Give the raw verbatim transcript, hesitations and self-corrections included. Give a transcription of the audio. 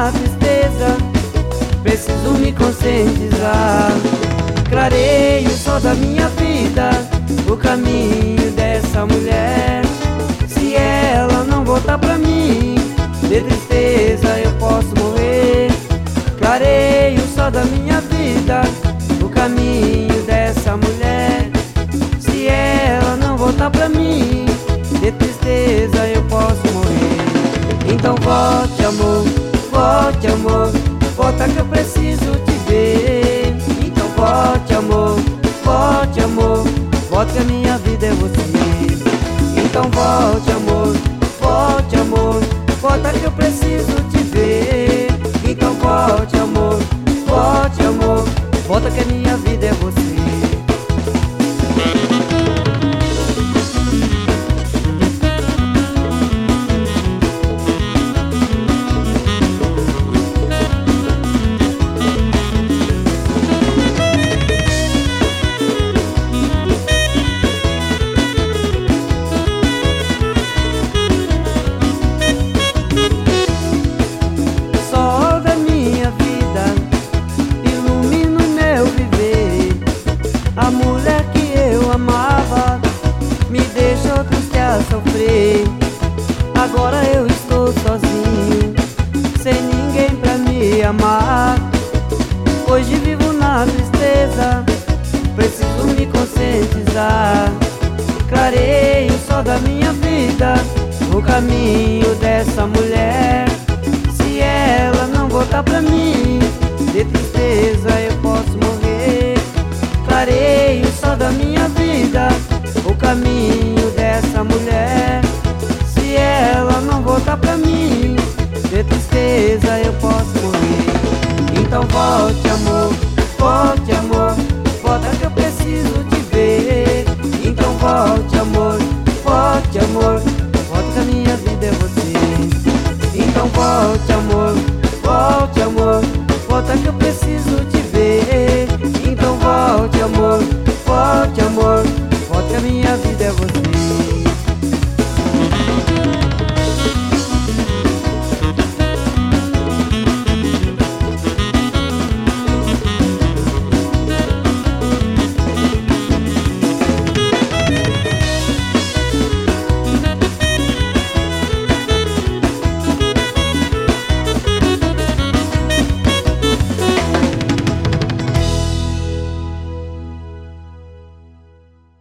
na tristeza, preciso me conscientizar. Clareie o sol da minha vida, o caminho dessa mulher. Se ela não voltar pra mim, de tristeza eu posso morrer. Clareie o sol da minha vida, o caminho dessa mulher. Se ela não voltar pra mim, de tristeza eu posso morrer. Então volte, amor, volte, amor, volta que eu preciso te ver. Então volte, amor, volte, amor, volte que a minha vida é você. Então volte, amor, volte, amor, volta que eu preciso te ver. Então volte, amor, volte, amor, volta que a minha vida é você. A mulher que eu amava me deixou triste a sofrer. Agora eu estou sozinho, sem ninguém pra me amar. Hoje vivo na tristeza, preciso me conscientizar. Clareie o sol da minha vida, o caminho dessa mulher. Se ela não voltar pra mim, de tristeza eu posso morrer. Clareie o sol da minha vida, o caminho dessa mulher. Se ela não voltar pra mim, de tristeza eu posso morrer. Então volte, amor, volte, amor, volta que eu preciso te ver. Então volte, amor, volte, amor, volta que a minha vida é você. Então volte, amor, volte, amor, volta que eu preciso te ver.